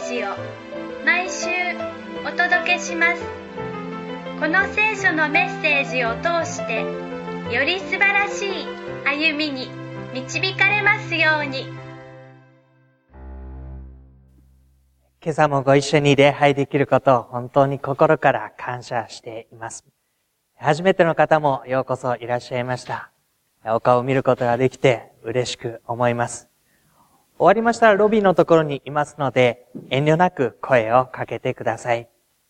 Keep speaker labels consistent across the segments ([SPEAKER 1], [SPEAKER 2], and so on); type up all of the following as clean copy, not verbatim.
[SPEAKER 1] ージを毎週お届けします。この聖書のメッセージを通してより素晴らしい歩みに導かれますように。
[SPEAKER 2] 今朝もご一緒に礼拝できることを本当に心から感謝しています。初めての方もようこそいらっしゃいました。お顔を見ることができて嬉しく思います。終わりましたらロビーのところにいますので、遠慮なく声をかけてください。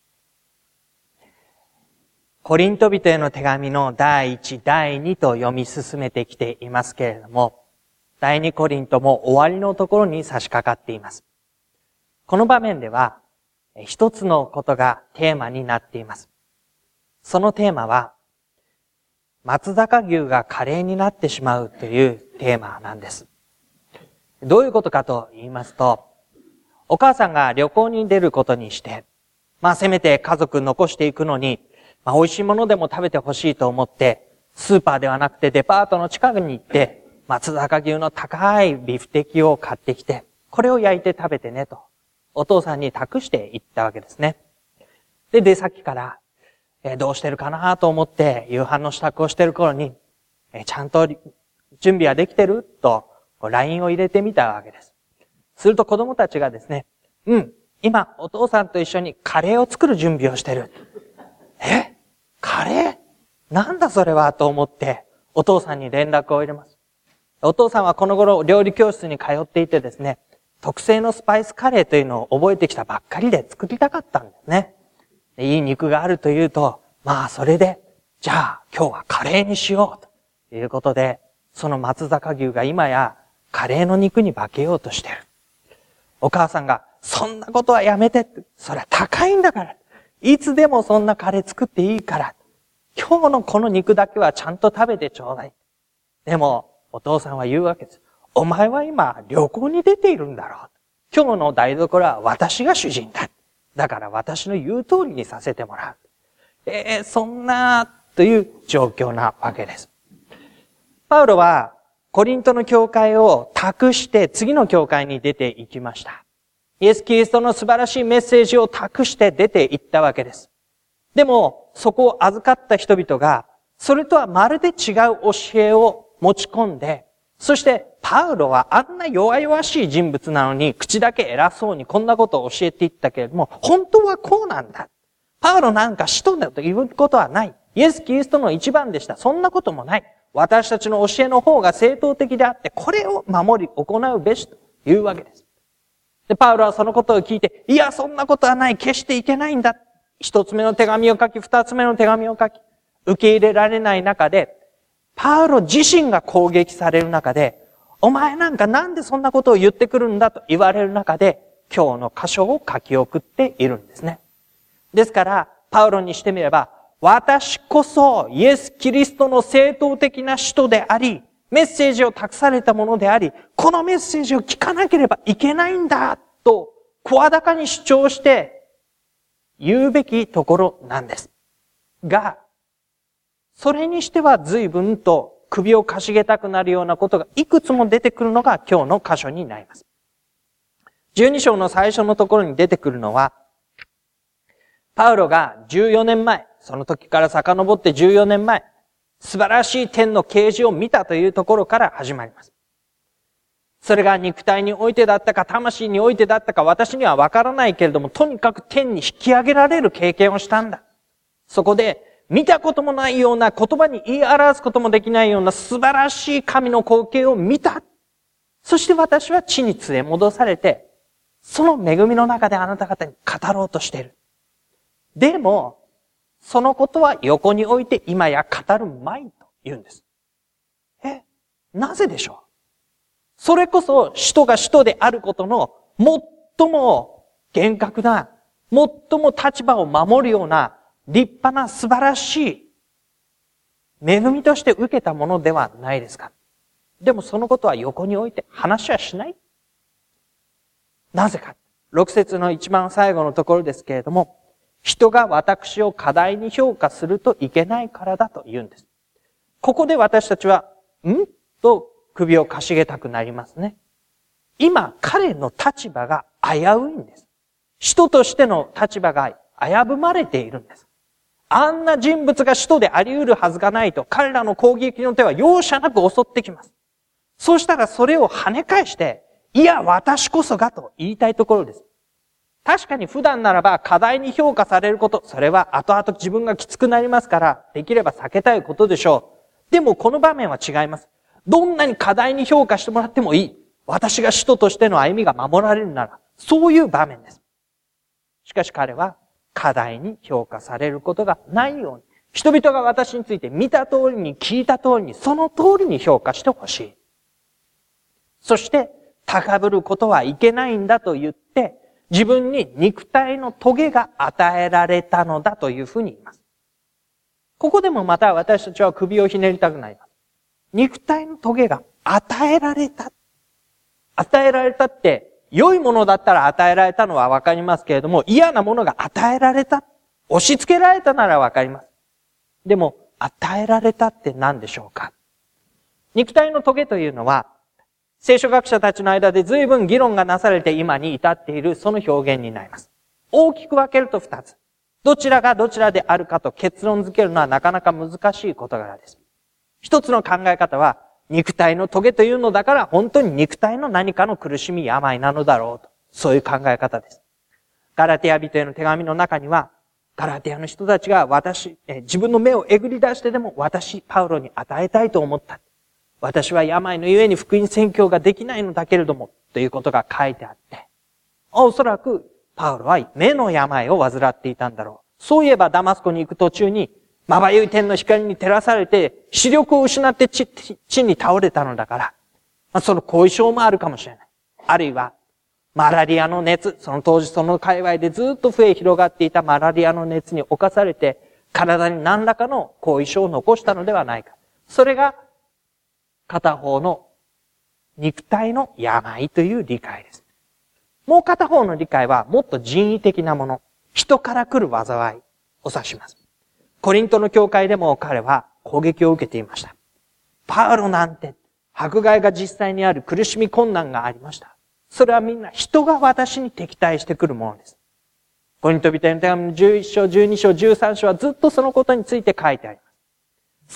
[SPEAKER 2] コリント人への手紙の第1、第2と読み進めてきていますけれども、第2コリントも終わりのところに差し掛かっています。この場面では、一つのことがテーマになっています。そのテーマは、松阪牛がカレーになってしまうというテーマなんです。どういうことかと言いますと、お母さんが旅行に出ることにして、せめて家族残していくのに、美味しいものでも食べてほしいと思って、スーパーではなくてデパートの近くに行って、松阪牛の高いビフテキを買ってきて、これを焼いて食べてねと、お父さんに託していったわけですね。で、出先から、どうしてるかなと思って夕飯の支度をしてる頃に、ちゃんと準備はできてると LINE を入れてみたわけです。すると子供たちがですね、今お父さんと一緒にカレーを作る準備をしてる。カレー？なんだそれはと思ってお父さんに連絡を入れます。お父さんはこの頃料理教室に通っていてですね、特製のスパイスカレーというのを覚えてきたばっかりで作りたかったんですね。いい肉があるというと、それで、じゃあ今日はカレーにしようということで、その松阪牛が今やカレーの肉に化けようとしている。お母さんが、そんなことはやめてって、それは高いんだから。いつでもそんなカレー作っていいから。今日のこの肉だけはちゃんと食べてちょうだい。でも、お父さんは言うわけです。お前は今旅行に出ているんだろう。今日の台所は私が主人だ。だから私の言う通りにさせてもらう。そんな、という状況なわけです。パウロはコリントの教会を託して次の教会に出て行きました。イエス・キリストの素晴らしいメッセージを託して出て行ったわけです。でも、そこを預かった人々が、それとはまるで違う教えを持ち込んで、そしてパウロはあんな弱々しい人物なのに口だけ偉そうにこんなことを教えていったけれども、本当はこうなんだ。パウロなんか使徒だということはない。イエス・キリストの一番でした。そんなこともない。私たちの教えの方が正当的であって、これを守り行うべしというわけです。で、パウロはそのことを聞いて、いや、そんなことはない。決していけないんだ。一つ目の手紙を書き、二つ目の手紙を書き、受け入れられない中で、パウロ自身が攻撃される中で、お前なんかなんでそんなことを言ってくるんだと言われる中で、今日の箇所を書き送っているんですね。ですから、パウロにしてみれば、私こそイエス・キリストの正当的な使徒であり、メッセージを託されたものであり、このメッセージを聞かなければいけないんだと、声高に主張して言うべきところなんです。が、それにしては随分と首をかしげたくなるようなことがいくつも出てくるのが今日の箇所になります。12章の最初のところに出てくるのは、パウロが14年前、その時から遡って14年前、素晴らしい天の啓示を見たというところから始まります。それが肉体においてだったか、魂においてだったか、私にはわからないけれども、とにかく天に引き上げられる経験をしたんだ。そこで、見たこともないような、言葉に言い表すこともできないような素晴らしい神の光景を見た。そして私は地に連れ戻されて、その恵みの中であなた方に語ろうとしている。でも、そのことは横に置いて今や語るまいと言うんです。なぜでしょう？それこそ使徒が使徒であることの最も厳格な、最も立場を守るような立派な素晴らしい恵みとして受けたものではないですか。でもそのことは横に置いて話はしない。なぜか。6節の一番最後のところですけれども、人が私を過大に評価するといけないからだと言うんです。ここで私たちは、と首をかしげたくなりますね。今、彼の立場が危ういんです。 使徒としての立場が危ぶまれているんです。あんな人物が使徒であり得るはずがないと、彼らの攻撃の手は容赦なく襲ってきます。そうしたらそれを跳ね返して、いや、私こそがと言いたいところです。確かに普段ならば過大に評価されること、それは後々自分がきつくなりますから、できれば避けたいことでしょう。でもこの場面は違います。どんなに過大に評価してもらってもいい。私が使徒としての歩みが守られるなら、そういう場面です。しかし彼は過大に評価されることがないように、人々が私について見た通りに聞いた通りに、その通りに評価してほしい。そして、高ぶることはいけないんだと言って、自分に肉体の棘が与えられたのだというふうに言います。ここでもまた私たちは首をひねりたくなります。肉体の棘が与えられた。与えられたって、良いものだったら与えられたのはわかりますけれども、嫌なものが与えられた。押し付けられたならわかります。でも、与えられたって何でしょうか？肉体の棘というのは、聖書学者たちの間で随分議論がなされて今に至っているその表現になります。大きく分けると2つ。どちらがどちらであるかと結論付けるのはなかなか難しい事柄です。一つの考え方は、肉体の棘というのだから本当に肉体の何かの苦しみ、病なのだろうと。そういう考え方です。ガラテヤ人への手紙の中には、ガラテヤの人たちが自分の目をえぐり出してでもパウロに与えたいと思った。私は病のゆえに福音宣教ができないのだけれども、ということが書いてあって、おそらくパウロは目の病を患っていたんだろう。そういえばダマスコに行く途中に、まばゆい天の光に照らされて、視力を失って地に倒れたのだから、その後遺症もあるかもしれない。あるいは、マラリアの熱、その当時その界隈でずっと増え広がっていたマラリアの熱に侵されて、体に何らかの後遺症を残したのではないか。それが、片方の肉体の病という理解です。もう片方の理解はもっと人為的なもの、人から来る災いを指します。コリントの教会でも彼は攻撃を受けていました。パウロなんて迫害が実際にある苦しみ困難がありました。それはみんな人が私に敵対してくるものです。コリント人への手紙の11章、12章、13章はずっとそのことについて書いてあります。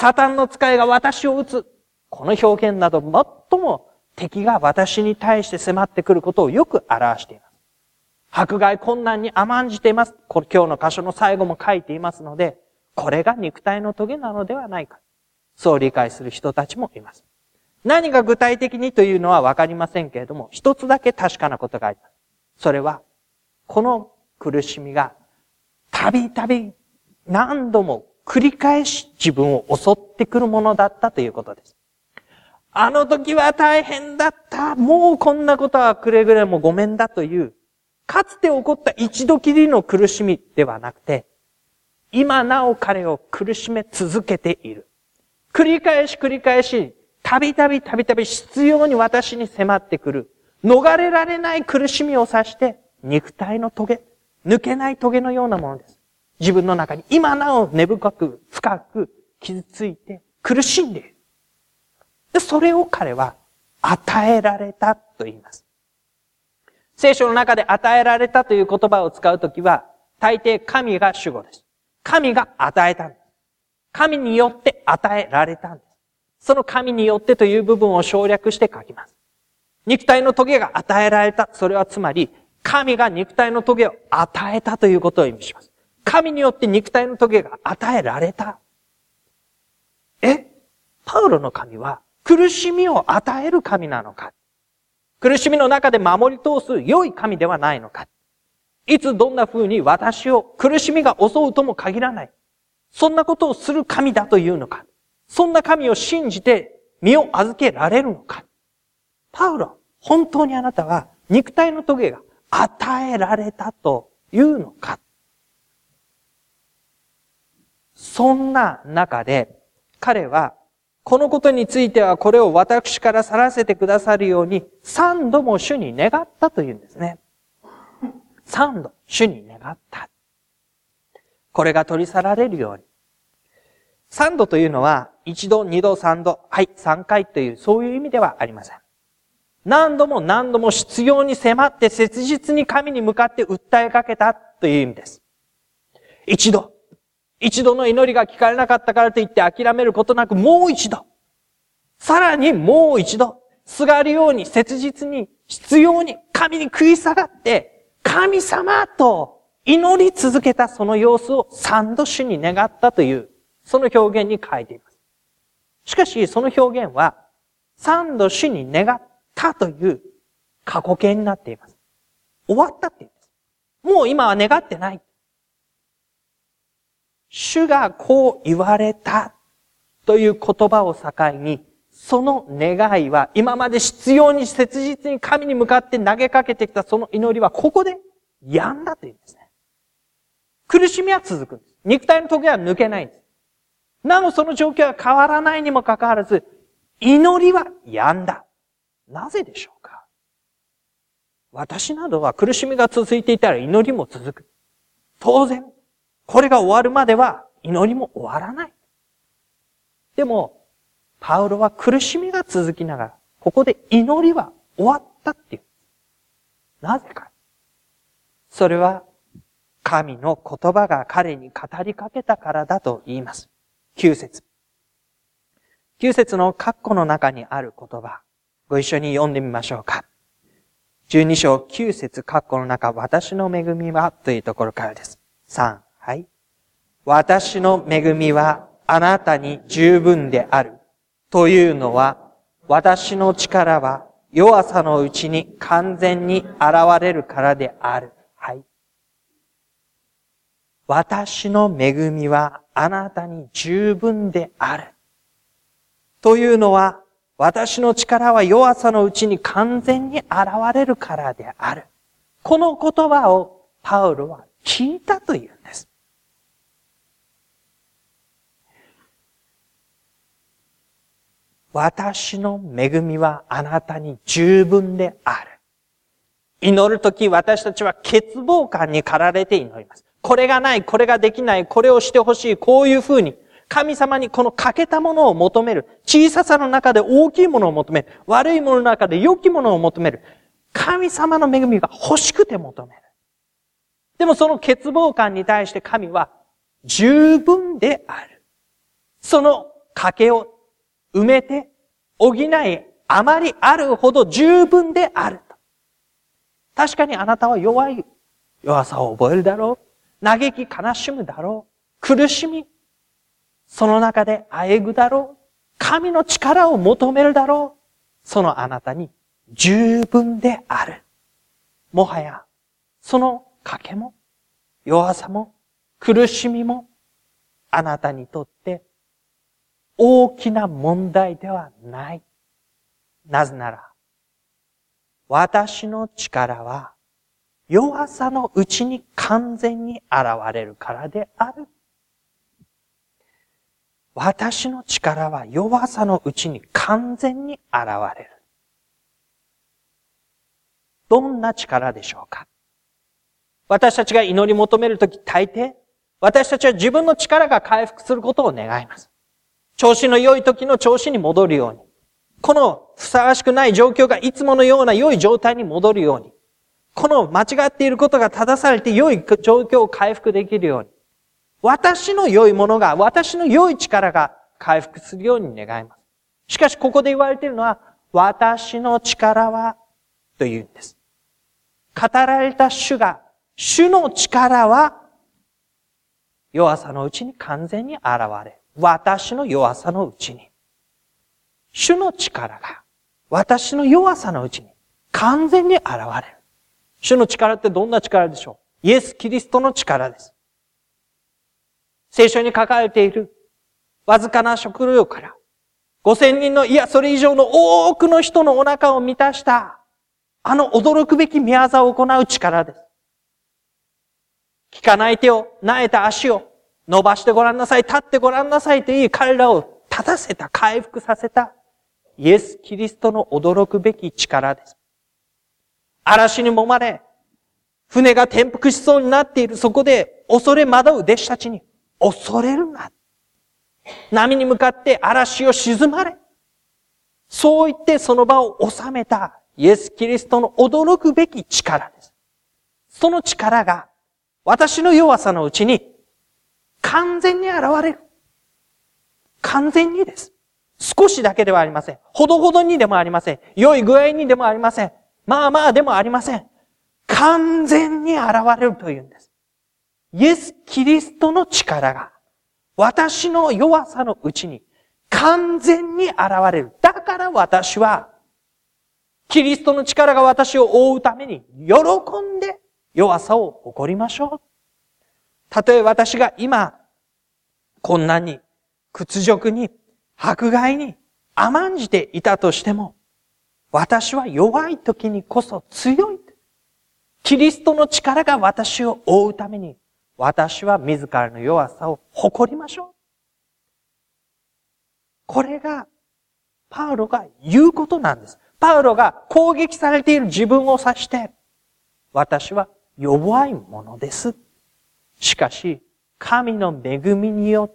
[SPEAKER 2] サタンの使いが私を撃つ。この表現など最も敵が私に対して迫ってくることをよく表しています。迫害困難に甘んじています。今日の箇所の最後も書いていますので、これが肉体の棘なのではないか。そう理解する人たちもいます。何が具体的にというのはわかりませんけれども、一つだけ確かなことがあります。それは、この苦しみがたびたび何度も繰り返し自分を襲ってくるものだったということです。あの時は大変だった。もうこんなことはくれぐれもごめんだという、かつて起こった一度きりの苦しみではなくて、今なお彼を苦しめ続けている。繰り返し、たびたび必要に私に迫ってくる。逃れられない苦しみを指して、肉体の棘、抜けない棘のようなものです。自分の中に今なお根深く、深く傷ついて苦しんでいる。で、それを彼は与えられたと言います。聖書の中で与えられたという言葉を使うときは、大抵神が主語です。神が与えたんです。神によって与えられたんです。その神によってという部分を省略して書きます。肉体の棘が与えられた。それはつまり、神が肉体の棘を与えたということを意味します。神によって肉体の棘が与えられた。パウロの神は苦しみを与える神なのか？苦しみの中で守り通す良い神ではないのか？いつどんな風に私を苦しみが襲うとも限らない。そんなことをする神だというのか？そんな神を信じて身を預けられるのか？パウロ、本当にあなたは肉体の棘が与えられたというのか？そんな中で彼はこのことについてはこれを私から去らせてくださるように3度も主に願ったというんですね。3度主に願った。これが取り去られるように。3度というのは1度、2度、3度、はい、3回というそういう意味ではありません。 何度も何度も必要に迫って切実に神に向かって訴えかけたという意味です。一度の祈りが聞かれなかったからといって諦めることなく、もう一度、さらにもう一度、すがるように切実に必要に神に食い下がって、神様と祈り続けたその様子を三度主に願ったという、その表現に書いています。しかし、その表現は、三度主に願ったという過去形になっています。終わったって言うんです。もう今は願ってない。主がこう言われたという言葉を境に、その願いは今まで必要に切実に神に向かって投げかけてきたその祈りはここで止んだというんですね。苦しみは続くんです。肉体の時は抜けないんです。なおその状況は変わらないにもかかわらず、祈りは止んだ。なぜでしょうか？私などは苦しみが続いていたら祈りも続く。当然、これが終わるまでは祈りも終わらない。でも、パウロは苦しみが続きながら、ここで祈りは終わったっていう。なぜか。それは、神の言葉が彼に語りかけたからだと言います。9節。9節の括弧の中にある言葉、ご一緒に読んでみましょうか。12章9節括弧の中、私の恵みはというところからです。3、はい。私の恵みはあなたに十分である。というのは、私の力は弱さのうちに完全に現れるからである。はい。私の恵みはあなたに十分である。というのは、私の力は弱さのうちに完全に現れるからである。この言葉をパウロは聞いたというんです。私の恵みはあなたに十分である。祈るとき私たちは欠乏感に駆られて祈ります。これがない、これができない、これをしてほしい、こういうふうに神様にこの欠けたものを求める。小ささの中で大きいものを求める。悪いものの中で良きものを求める。神様の恵みが欲しくて求める。でもその欠乏感に対して神は十分である。その欠けを埋めて補いあまりあるほど十分であると。確かにあなたは弱さを覚えるだろう。嘆き悲しむだろう。苦しみ。その中であえぐだろう。神の力を求めるだろう。そのあなたに十分である。もはや、その欠けも、弱さも、苦しみも、あなたにとって大きな問題ではない。なぜなら、私の力は弱さのうちに完全に現れるからである。私の力は弱さのうちに完全に現れる。どんな力でしょうか？私たちが祈り求めるとき大抵、私たちは自分の力が回復することを願います。調子の良い時の調子に戻るように。このふさわしくない状況がいつものような良い状態に戻るように。この間違っていることが正されて良い状況を回復できるように。私の良いものが、私の良い力が回復するように願います。しかしここで言われているのは、私の力は、というんです。語られた主の力は、弱さのうちに完全に現れ、私の弱さのうちに。主の力が、私の弱さのうちに完全に現れる。主の力ってどんな力でしょう？イエス・キリストの力です。聖書に書かれているわずかな食料から5000人のそれ以上の多くの人のお腹を満たしたあの驚くべき御業を行う力です。利かない手を、萎えた足を伸ばしてごらんなさい、立ってごらんなさいと言い彼らを立たせた、回復させたイエス・キリストの驚くべき力です。嵐に揉まれ、船が転覆しそうになっているそこで恐れ惑う弟子たちに恐れるな。波に向かって嵐を沈まれ。そう言ってその場を収めたイエス・キリストの驚くべき力です。その力が私の弱さのうちに完全に現れる。完全にです。少しだけではありません。ほどほどにでもありません。良い具合にでもありません。まあまあでもありません。完全に現れるというんです。イエス・キリストの力が私の弱さのうちに完全に現れる。だから私はキリストの力が私を覆うために喜んで弱さを誇りましょう。たとえ私が今困難に、屈辱に、迫害に甘んじていたとしても、私は弱い時にこそ強い。キリストの力が私を覆うために、私は自らの弱さを誇りましょう。これが、パウロが言うことなんです。パウロが攻撃されている自分を指して、私は弱いものです。しかし、神の恵みによって、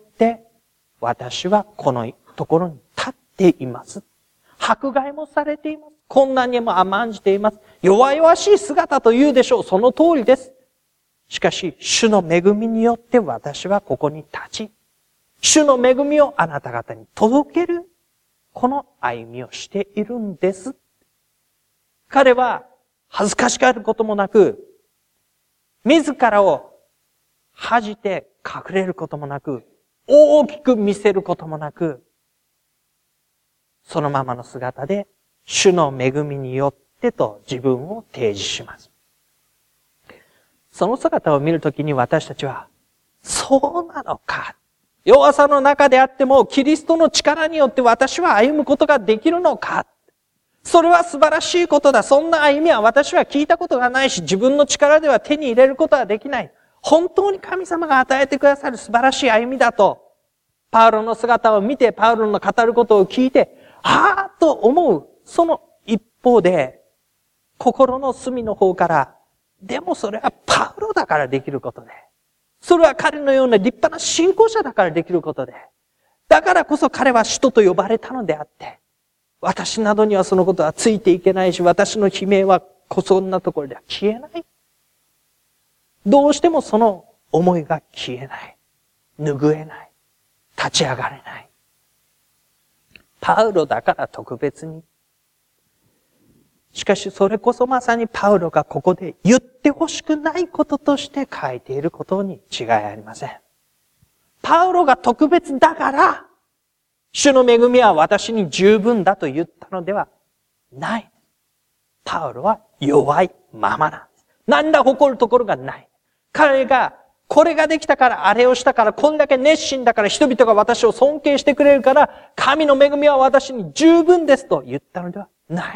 [SPEAKER 2] 私はこのところに立っています。迫害もされています。困難にも甘んじています。弱々しい姿と言うでしょう。その通りです。しかし、主の恵みによって私はここに立ち、主の恵みをあなた方に届ける、この歩みをしているんです。彼は恥ずかしがることもなく、自らを恥じて隠れることもなく、大きく見せることもなく、そのままの姿で、主の恵みによってと自分を提示します。その姿を見るときに私たちは、そうなのか。弱さの中であっても、キリストの力によって私は歩むことができるのか。それは素晴らしいことだ。そんな歩みは私は聞いたことがないし、自分の力では手に入れることはできない。本当に神様が与えてくださる素晴らしい歩みだと、パウロの姿を見て、パウロの語ることを聞いて、ああと思う。その一方で、心の隅の方から、でもそれはパウロだからできることで、それは彼のような立派な信仰者だからできることで、だからこそ彼は使徒と呼ばれたのであって、私などにはそのことはついていけないし、私の悲鳴はそんなところでは消えない。どうしてもその思いが消えない。拭えない。立ち上がれない。パウロだから特別に。しかしそれこそまさにパウロがここで言ってほしくないこととして書いていることに違いありません。パウロが特別だから、主の恵みは私に十分だと言ったのではない。パウロは弱いままなんです。何ら誇るところがない。彼がこれができたからあれをしたからこんだけ熱心だから人々が私を尊敬してくれるから神の恵みは私に十分ですと言ったのではない。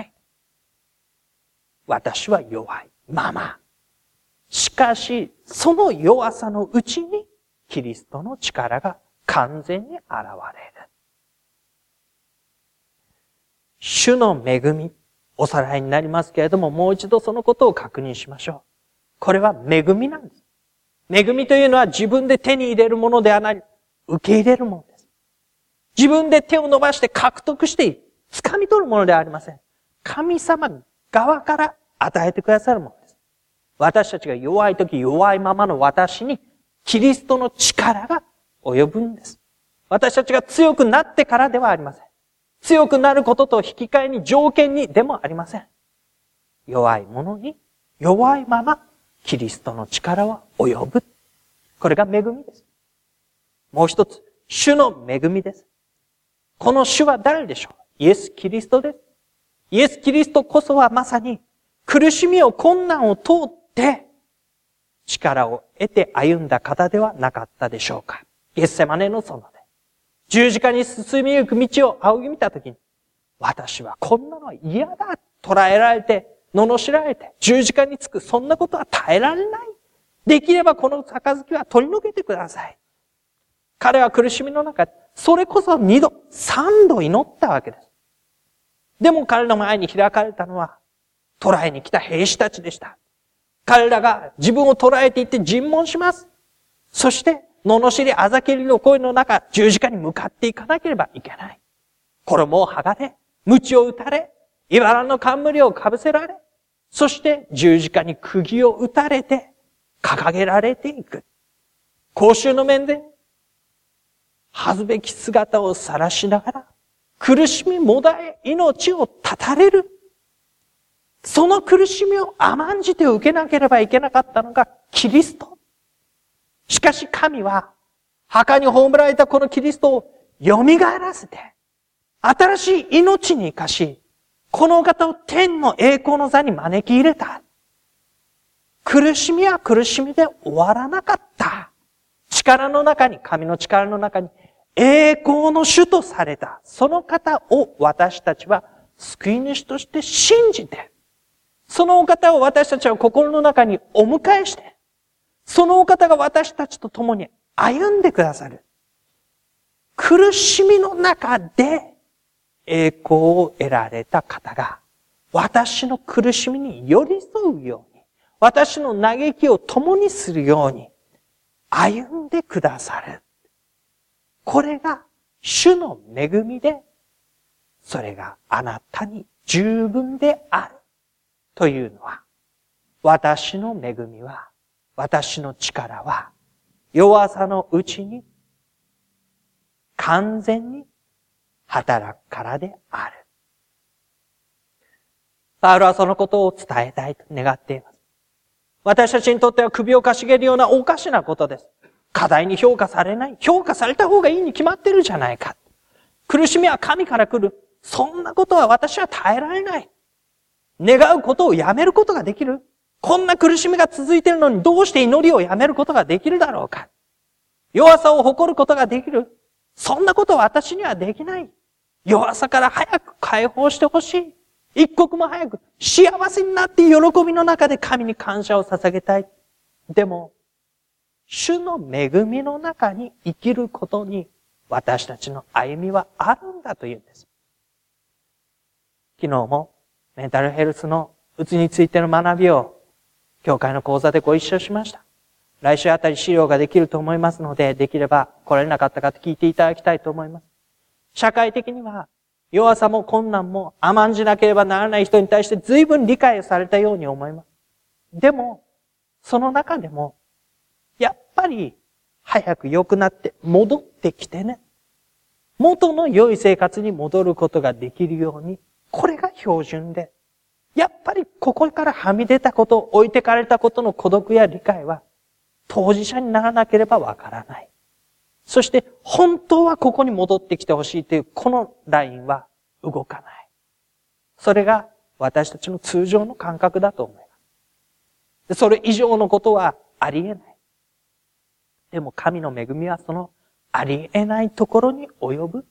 [SPEAKER 2] 私は弱いまま。しかしその弱さのうちにキリストの力が完全に現れる。主の恵み、おさらいになりますけれども、もう一度そのことを確認しましょう。これは恵みなんです。恵みというのは自分で手に入れるものではない、受け入れるものです。自分で手を伸ばして獲得して掴み取るものではありません。神様側から与えてくださるものです。私たちが弱い時、弱いままの私にキリストの力が及ぶんです。私たちが強くなってからではありません。強くなることと引き換えに条件にでもありません。弱いものに弱いままキリストの力は及ぶ。これが恵みです。もう一つ、主の恵みです。この主は誰でしょう？イエス・キリストです。イエス・キリストこそはまさに苦しみを困難を通って力を得て歩んだ方ではなかったでしょうか。ゲッセマネの園で十字架に進みゆく道を仰ぎ見たときに、私はこんなのは嫌だ。捕らえられて、罵られて、十字架につく、そんなことは耐えられない。できればこの杯は取り除けてください。彼は苦しみの中、それこそ2度、3度祈ったわけです。でも彼の前に開かれたのは、捕らえに来た兵士たちでした。彼らが自分を捕らえていって尋問します。そして、罵りあざけりの声の中、十字架に向かっていかなければいけない。衣を剥がれ、鞭を打たれ、 茨の冠をかぶせられ、そして十字架に釘を打たれて、掲げられていく。公衆の面で、恥ずべき姿を晒しながら、苦しみもだえ、命を絶たれる。その苦しみを甘んじて受けなければいけなかったのがキリスト。しかし神は、墓に葬られたこのキリストを蘇らせて、新しい命に生かし、このお方を天の栄光の座に招き入れた。苦しみは苦しみで終わらなかった。力の中に、神の力の中に、栄光の主とされた。その方を私たちは救い主として信じて、そのお方を私たちは心の中にお迎えして、そのお方が私たちと共に歩んでくださる。苦しみの中で栄光を得られた方が、私の苦しみに寄り添うように、私の嘆きを共にするように、歩んでくださる。これが主の恵みで、それがあなたに十分である。というのは、私の恵みは、私の力は、弱さのうちに、完全に働くからである。パウロはそのことを伝えたいと願っています。私たちにとっては首をかしげるようなおかしなことです。過大に評価されない。評価された方がいいに決まってるじゃないか。苦しみは神から来る。そんなことは私は耐えられない。願うことをやめることができる？こんな苦しみが続いているのにどうして祈りをやめることができるだろうか？弱さを誇ることができる？そんなことは私にはできない。弱さから早く解放してほしい。一刻も早く幸せになって喜びの中で神に感謝を捧げたい。でも、主の恵みの中に生きることに私たちの歩みはあるんだというんです。昨日もメンタルヘルスのうつについての学びを教会の講座でご一緒しました。来週あたり資料ができると思いますので、できれば来られなかった方聞いていただきたいと思います。社会的には弱さも困難も甘んじなければならない人に対して随分理解されたように思います。でも、その中でも、やっぱり早く良くなって戻ってきてね。元の良い生活に戻ることができるように、これが標準で、やっぱりここからはみ出たこと、置いてかれたことの孤独や理解は、当事者にならなければわからない。そして、本当はここに戻ってきてほしいという、このラインは動かない。それが私たちの通常の感覚だと思います。それ以上のことはありえない。でも神の恵みはそのありえないところに及ぶ。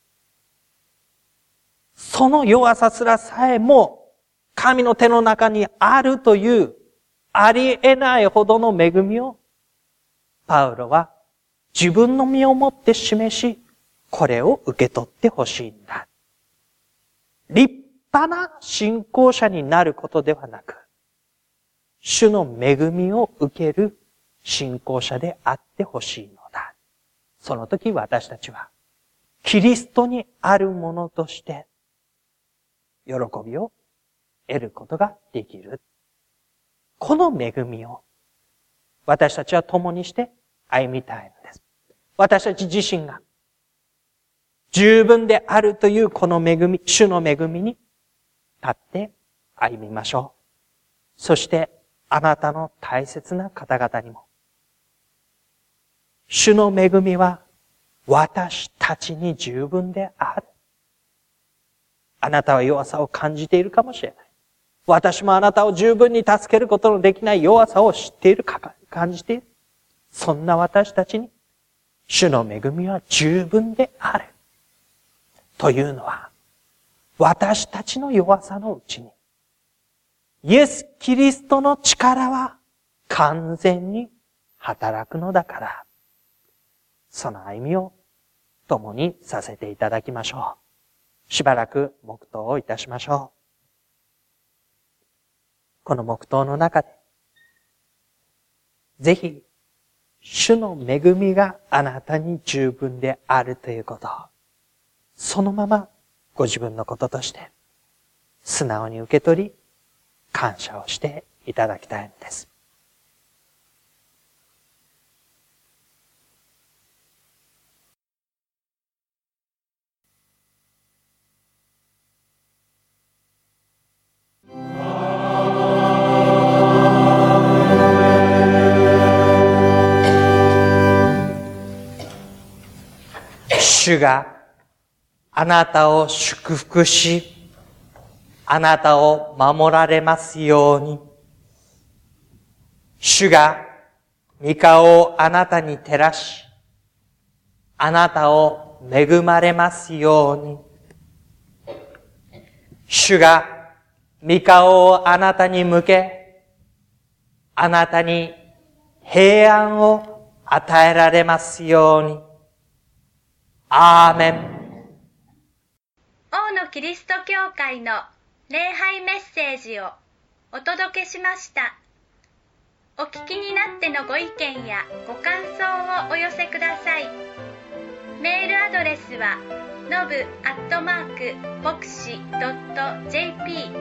[SPEAKER 2] その弱さすらさえも神の手の中にあるというありえないほどの恵みをパウロは自分の身をもって示し、これを受け取ってほしいんだ。立派な信仰者になることではなく、主の恵みを受ける信仰者であってほしいのだ。その時私たちは、キリストにあるものとして、喜びを得ることができる。この恵みを、私たちは共にして歩みたいのです。私たち自身が、十分であるというこの恵み、主の恵みに立って歩みましょう。そして、あなたの大切な方々にも、主の恵みは私たちに十分である。あなたは弱さを感じているかもしれない。私もあなたを十分に助けることのできない弱さを知っているか、感じている。そんな私たちに、主の恵みは十分である。というのは、私たちの弱さのうちに、イエス・キリストの力は完全に働くのだから、その歩みを共にさせていただきましょう。しばらく黙祷をいたしましょう。この黙祷の中で、ぜひ、主の恵みがあなたに十分であるということを、そのままご自分のこととして、 素直に受け取り、感謝をしていただきたいのです。主があなたを祝福し、あなたを守られますように。主が御顔をあなたに照らし、あなたを恵まれますように。主が御顔をあなたに向け、あなたに平安を与えられますように。アーメン。
[SPEAKER 1] 王のキリスト教会の礼拝メッセージをお届けしました。お聞きになってのご意見やご感想をお寄せください。メールアドレスはnobu@voxi.jp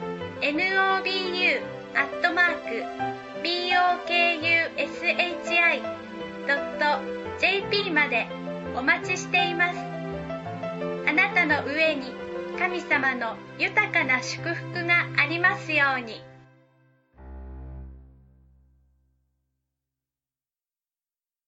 [SPEAKER 1] nobu@bokushi.jp までお待ちしています。あなたの上に神様の豊かな祝福がありますように。